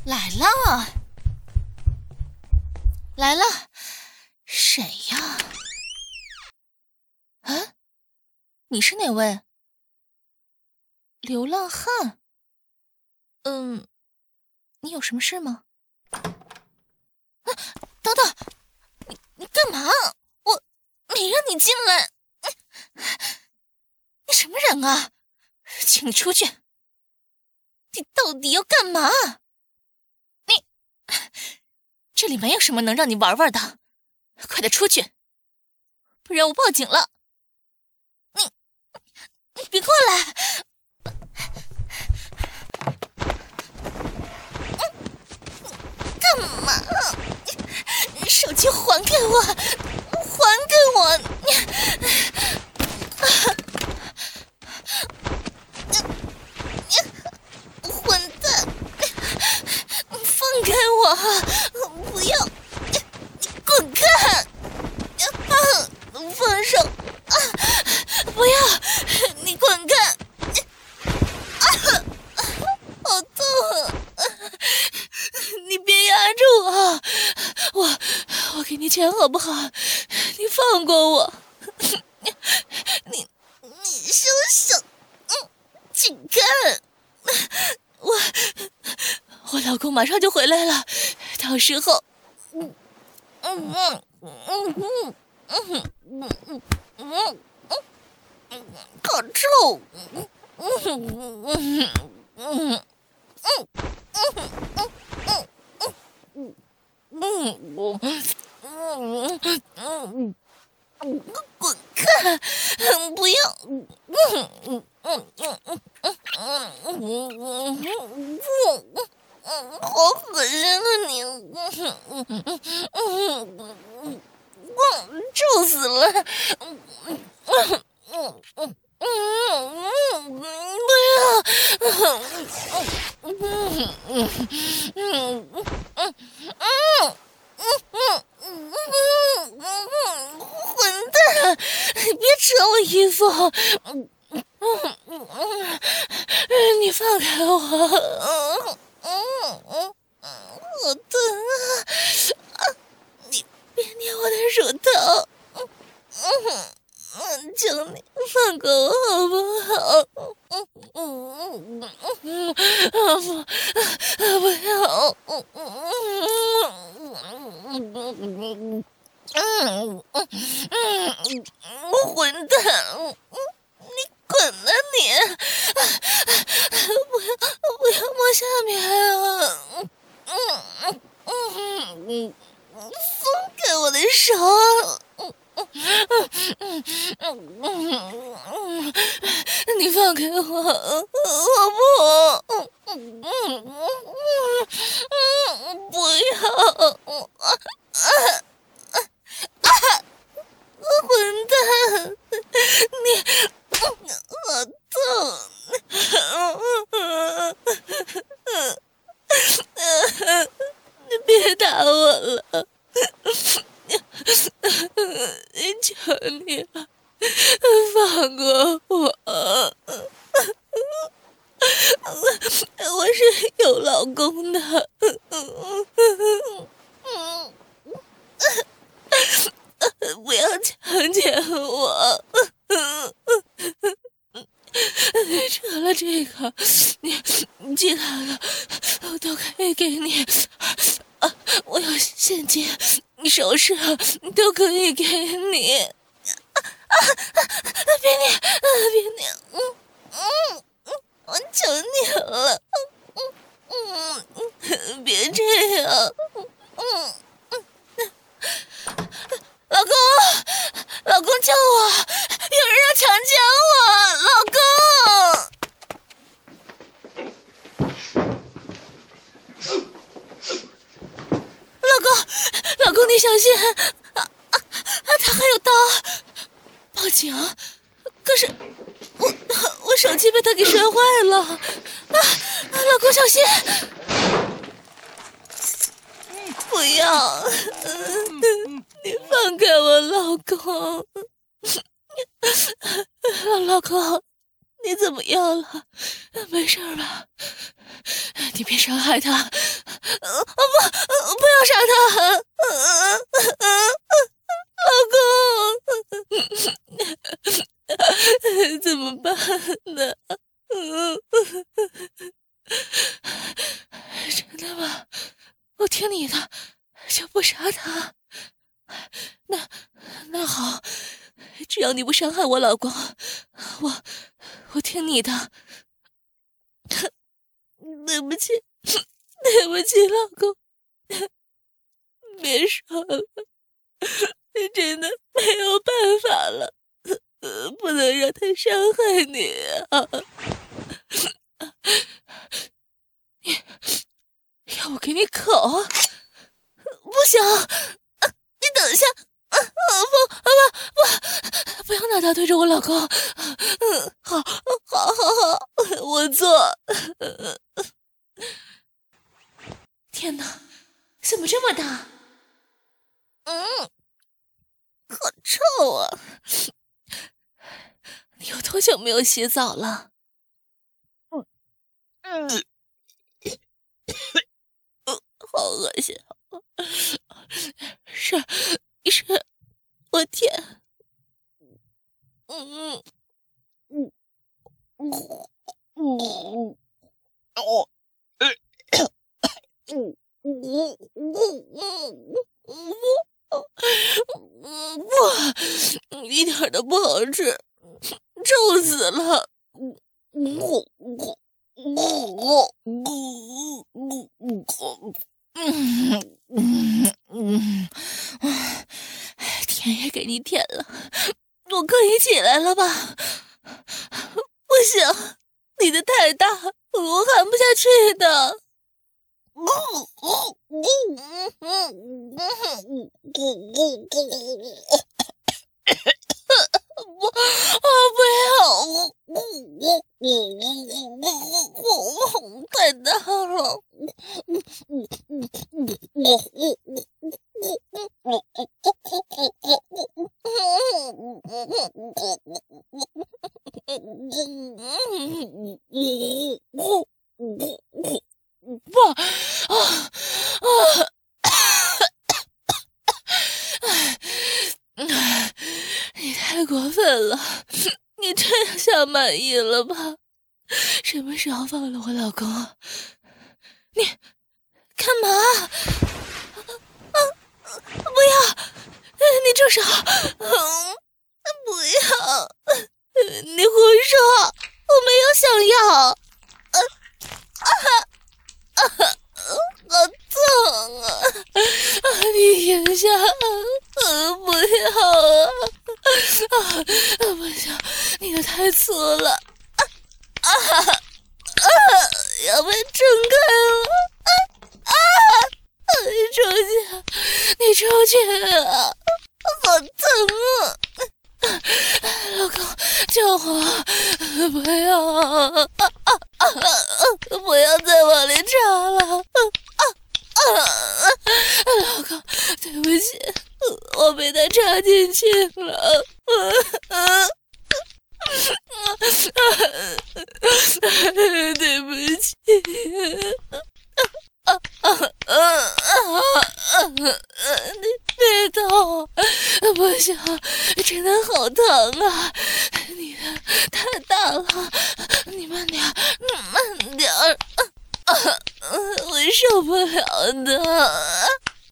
来了，来了，谁呀？啊，你是哪位？流浪汉？你有什么事吗？啊，等等，你干嘛？我没让你进来。你什么人啊？请你出去！你到底要干嘛？这里没有什么能让你玩玩的，快点出去，不然我报警了。你别过来！干嘛？手机还给我！还给我！混蛋！放开我！不要！你滚开！放手！不要！你滚开！好痛啊！你别压住我！我给你钱好不好？你放过我！你休想！请看！我老公马上就回来了，到时候，好臭！滚开！不要！好恶心啊你！臭死了！不要！混蛋！别扯我衣服！你放开我！好疼啊！你别捏我的乳头！求你放过我好不好？不要！混蛋！你滚啊你！不要摸下面！放开我的手！你放开我，我不要！混蛋！你好痛！你别打我了！求你了，放过我！我是有老公的。不要强奸我！除了这个，你其他的我都可以给你。我有现金、首饰都可以给你。别你！我求你了！别这样！老公救我！有人要强奸我！老公，你小心！他还有刀！报警！可是我手机被他给摔坏了！老公小心！不要！你放开我老公！老公，你怎么样了？没事吧？ 你别伤害他，不要杀他，老公，怎么办呢？真的吗？我听你的，就不杀他。那好，只要你不伤害我老公，我听你的。对不起，老公，别说了，真的没有办法了，不能让他伤害你啊！要我给你口？不行，你等一下，不要拿刀对着我老公。好，我做。天哪，怎么这么大？好臭啊！你有多久没有洗澡了？好恶心！是，我天！不，一点都不好吃，臭死了！天也给你舔了，我可以起来了吧？不行，你的太大，我含不下去的。不要！太大了！你太过分了！你这下满意了吧？什么时候放了我老公？你干嘛？不要！你住手！不要！你胡说！我没有想要！好痛啊！你停下！不要啊！不行，你的太粗了！要被撑开了！你出去啊！好疼啊！老公，救我！不要！不要再往里插了！老公，对不起，我被他插进去了。对不起。你别动！不行，真的好疼啊！你的太大了，你慢点，慢点儿，我受不了的！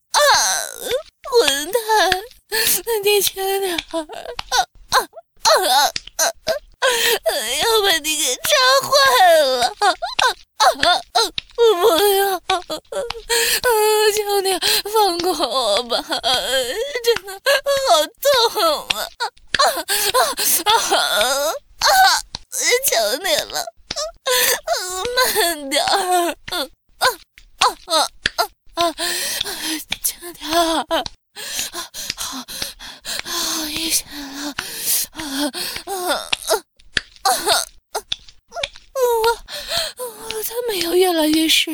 混蛋，你轻点儿！要把你给插坏了！不要！求你放过我吧！真的好痛啊！求你了，慢点儿！轻点儿！好一些了。我才没有越来越湿，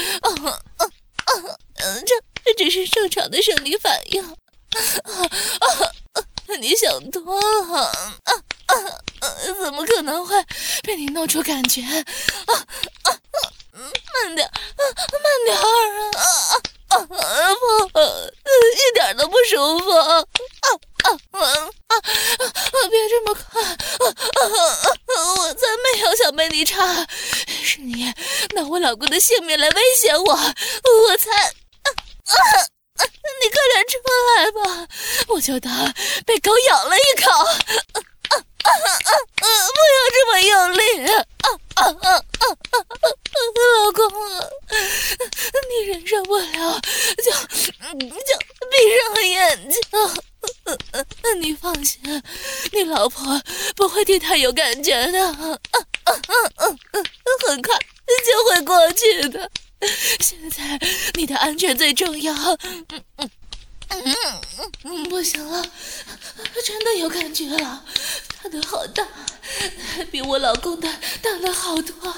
这只是正常的生理反应。你想多了，怎么可能会被你弄出感觉？慢慢点，慢点不，一点都不舒服别这么快，我才没有想被你插，是你拿我老公的性命来威胁我才你快点出来吧，我就当被狗咬了一口。不要这么用力！老公，你忍受不了，就闭上眼睛。你放心，你老婆不会对他有感觉的，很快就会过去的。现在你的安全最重要。不行了，真的有感觉了，他的好大，比我老公的大了好多。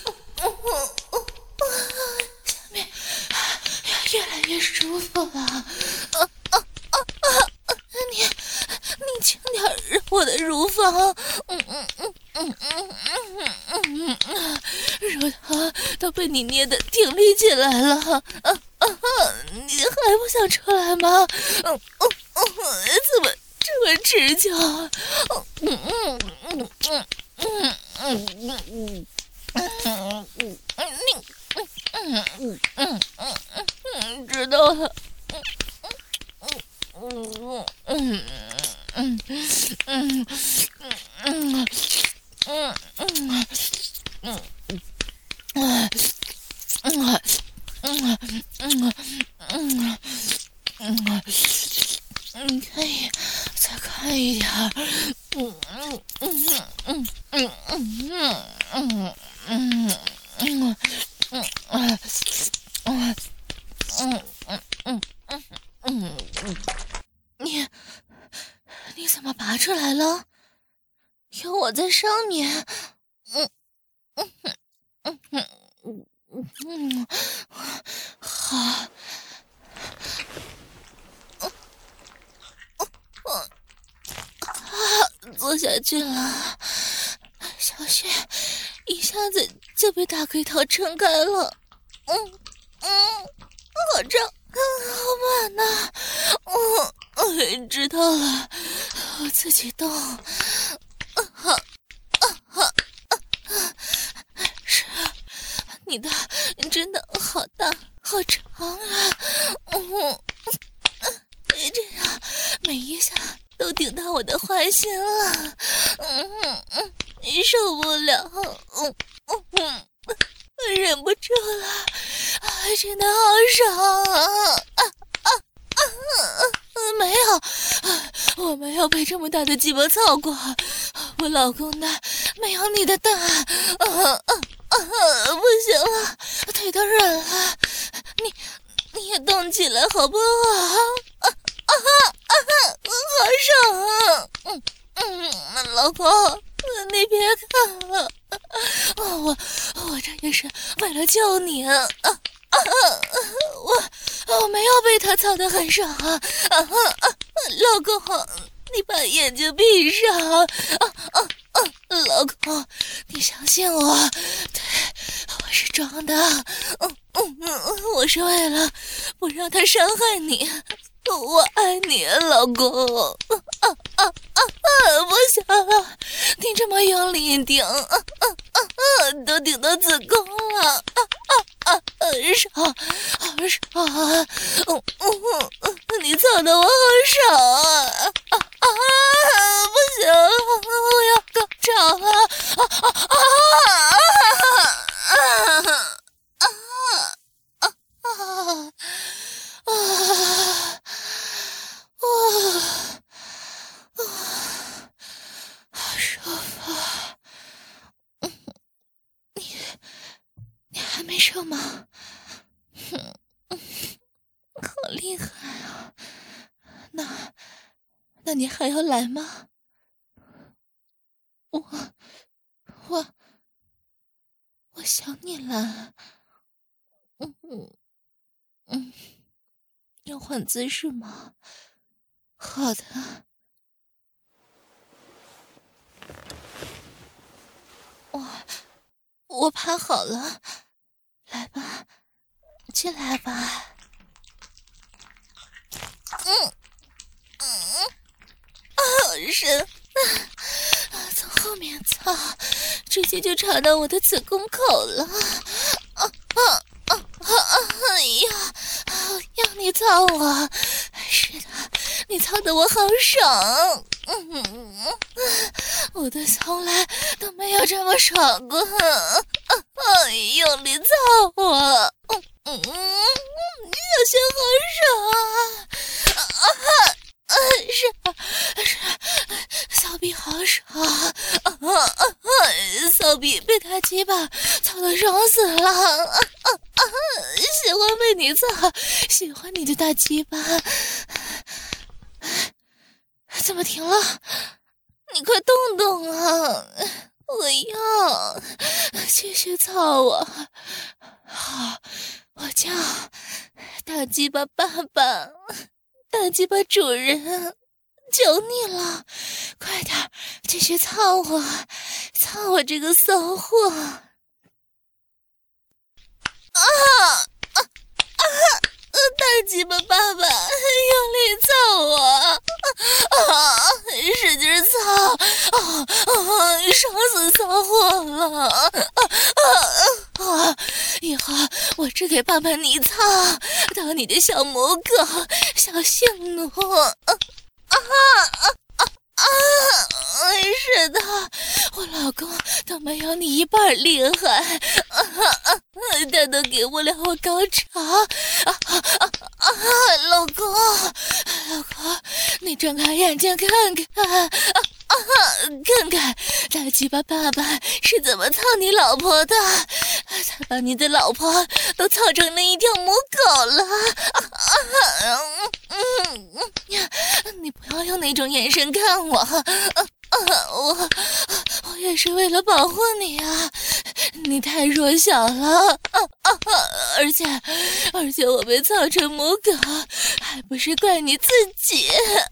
下面越来越舒服了。你轻点揉我的乳房，乳头都被你捏得挺立起来了。你还不想出来吗？怎么这么持久？知道了。可以再快一点。你怎么拔出来了？有我在上面。好。坐下去了，小穴一下子就被大龟头撑开了。好胀，好满呐。知道了，我自己动。是，你的真的好大，好长啊。这样每一下都顶到我的花心了。受不了。忍不住了，真的好爽没有，我没有被这么大的鸡巴操过，我老公的没有你的大。不行了，腿都软了，你也动起来好不好？好爽啊！老公，你别看了，我这也是为了救你啊！我没有被他操得很爽老公，你把眼睛闭上老公，你相信我，对，我是装的，我是为了不让他伤害你。我爱你，老公。不行了，你这么用力顶，都顶到子宫了，爽，好爽！你操的我好爽不行了，我要高潮了！好舒服。你还没射吗？好厉害啊！那你还要来吗？我想你了。要换姿势吗？好的。我趴好了，来吧。 起来吧。好深从后面操，直接就插到我的子宫口了。哎呀，要你操我！是的，你操得我好爽。我的从来都没有这么爽过。用力操我！小心好爽啊！是，骚逼好爽！骚逼被他鸡巴操得爽死了！喜欢被你操，喜欢你的大鸡巴。怎么停了？你快动动啊！我要继续操我。好，我叫大鸡巴爸爸，大鸡巴主人，求你了，快点继续操我，操我这个骚货！大鸡巴爸爸，用力操我！使劲操！爽死骚货了！以后我只给爸爸你操，当你的小母狗、小性奴。是的，我老公都没有你一半厉害，他都给不了我高潮。老公，你睁开眼睛看看，看看大鸡巴爸爸是怎么操你老婆的，他把你的老婆都操成了一条母狗了。你不要用那种眼神看我，我也是为了保护你啊！你太弱小了，而且我被操成母狗，还不是怪你自己。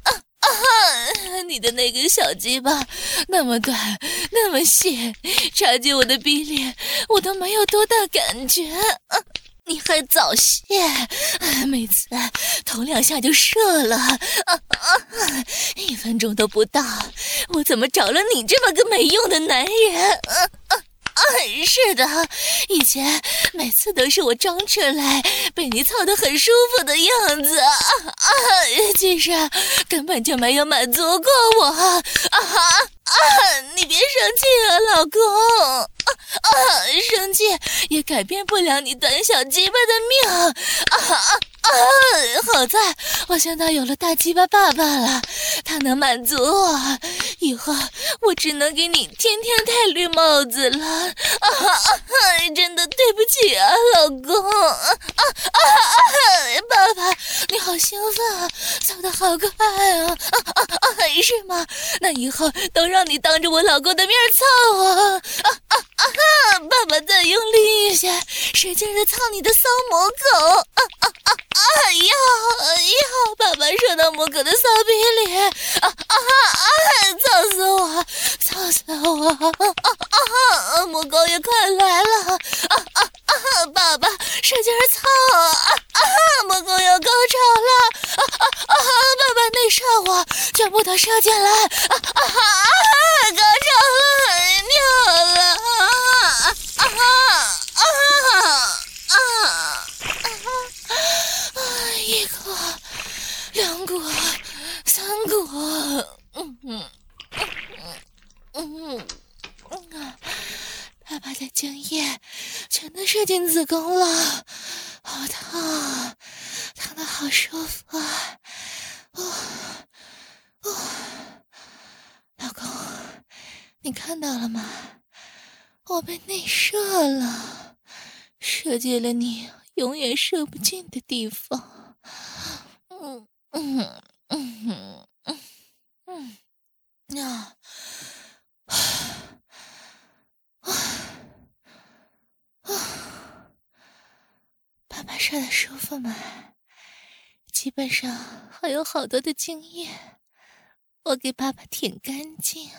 你的那个小鸡巴那么短那么细，插进我的逼里我都没有多大感觉。你还早泄，每次头2下就射了，1分钟都不到，我怎么找了你这么个没用的男人？是的，以前每次都是我装出来被你操得很舒服的样子，其实根本就没有满足过我。你别生气啊，老公。生气也改变不了你短小鸡巴的命。好在我现在有了大鸡巴爸爸了，他能满足我，以后我只能给你天天戴绿帽子了。真的对不起啊，老公。爸爸，你好兴奋啊，操得好快啊！是吗？那以后都让你当着我老公的面操我。爸爸再用力一些，使劲的操你的骚母狗。要爸爸射到母狗的骚逼里。操死我，操死我！母狗也快来了。爸爸使劲操。母狗要高潮了。爸爸内射我，全部都射进来。高潮了，尿了。1个2个3个，爸爸的精液全都射进子宫了，好烫，烫得好舒服啊！老公，你看到了吗？我被内射了，射进了你永远射不进的地方。爸爸射的舒服吗？基本上还有好多的精液，我给爸爸舔干净。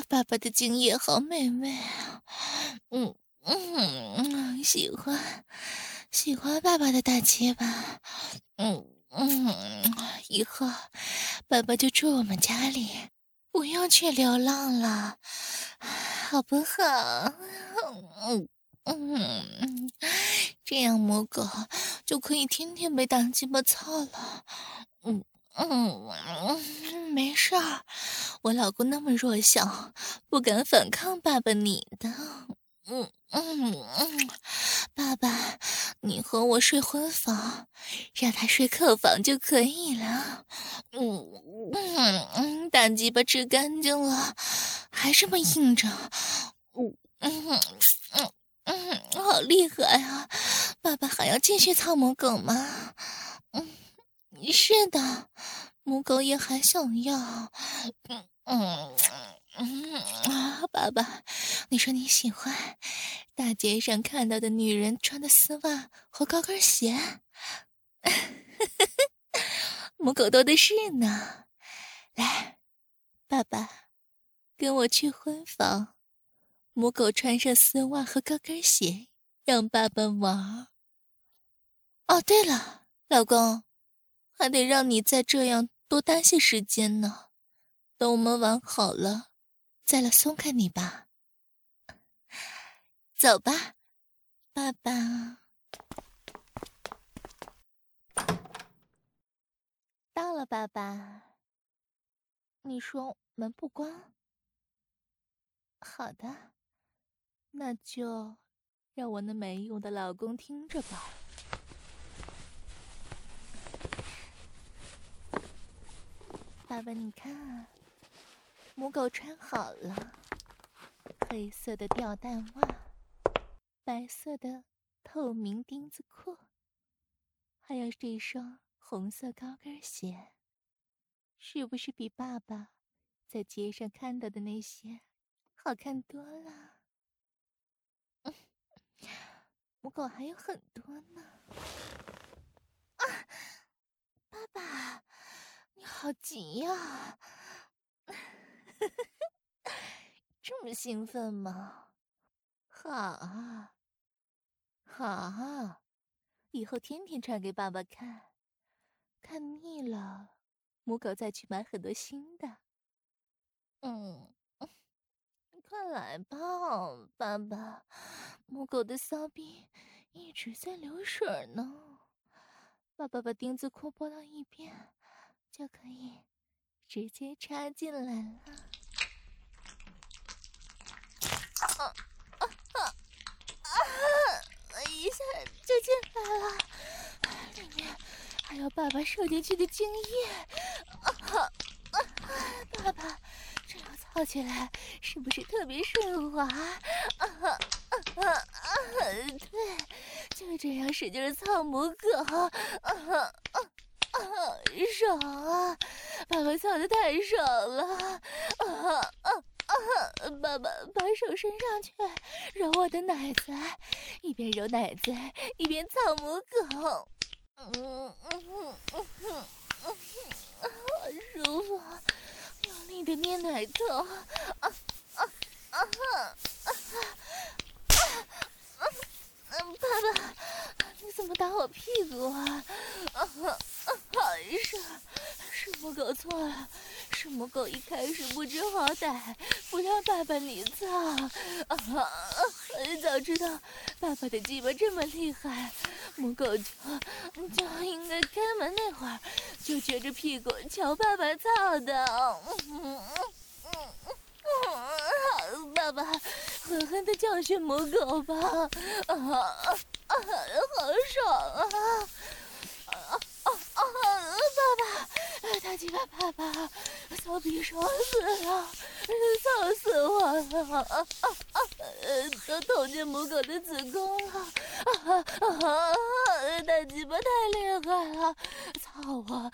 爸爸的精液好美味啊！喜欢爸爸的大鸡巴。以后爸爸就住我们家里，不用去流浪了，好不好？这样母狗就可以天天被大鸡巴操了。没事儿，我老公那么弱小，不敢反抗爸爸你的。爸爸，你和我睡婚房，让他睡客房就可以了。大鸡巴吃干净了，还这么硬着。好厉害啊！爸爸还要继续操母狗吗？是的，母狗也还想要。爸爸，你说你喜欢大街上看到的女人穿的丝袜和高跟鞋？母狗多的是呢。来，爸爸，跟我去婚房，母狗穿上丝袜和高跟鞋，让爸爸玩。哦，对了，老公，还得让你再这样多待些时间呢。等我们玩好了，再来松开你吧。走吧，爸爸。到了，爸爸。你说门不关？好的，那就让我那没用的老公听着吧。爸爸，你看，母狗穿好了，黑色的吊带袜，白色的透明钉子裤，还有这双红色高跟鞋，是不是比爸爸在街上看到的那些好看多了？母狗还有很多呢。爸爸，你好急呀！这么兴奋吗？好啊，好啊，以后天天穿给爸爸看，看腻了，母狗再去买很多新的。快来吧，爸爸，母狗的骚逼一直在流水呢。爸爸把钉子裤拨到一边，就可以直接插进来了。一下就进来了，里面还有爸爸射进去的精液。爸爸，这样操起来是不是特别顺滑？对，就这样使劲操母狗，爽啊！爸爸操的太爽了。爸爸把手伸上去揉我的奶子，一边揉奶子一边操母狗。好舒服，用力的捏奶头。爸爸，你怎么打我屁股啊？是母狗错了，是母狗一开始不知好歹，不让爸爸你操。早知道爸爸的鸡巴这么厉害，母狗就应该开门那会儿就撅着屁股瞧爸爸操的。爸爸，狠狠地教训母狗吧！好爽啊！爸爸，大鸡巴爸爸，骚逼爽死了，操死我了！都捅进母狗的子宫了！大鸡巴太厉害了，操我！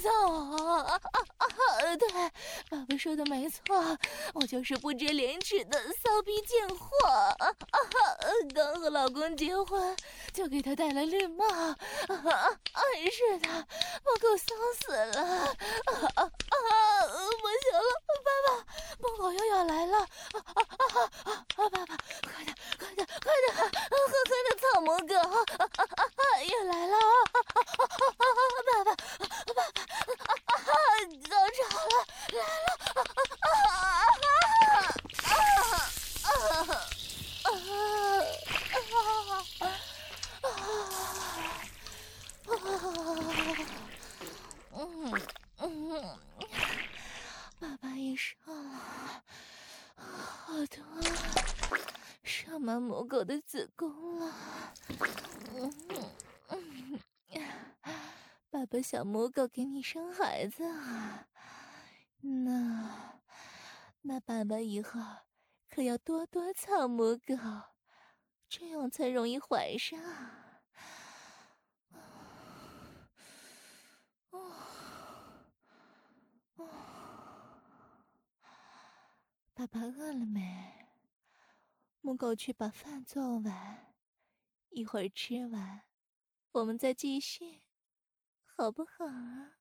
对，爸爸说的没错，我就是不知廉耻的骚逼贱货。刚和老公结婚，就给他戴了绿帽。是的，母狗骚死了。不行了，爸爸，母好像要来了！爸爸，快点，草魔哥也来了！爸爸，高潮了，来了！爸爸也上了，好疼啊！上满母狗的子宫了。爸爸想母狗给你生孩子啊？那爸爸以后可要多操母狗，这样才容易怀上。爸爸饿了没？母狗去把饭做完，一会儿吃完，我们再继续，好不好啊？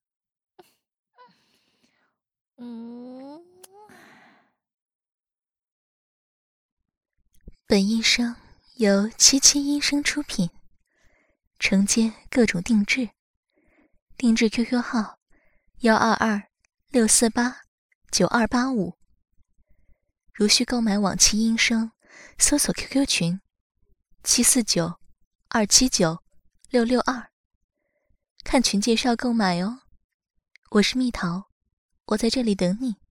本医生由77医生出品，承接各种定制，定制 QQ 号122-648-9285。如需购买往期音声，搜索 QQ 群749-279-662，看群介绍购买哦。我是蜜桃，我在这里等你。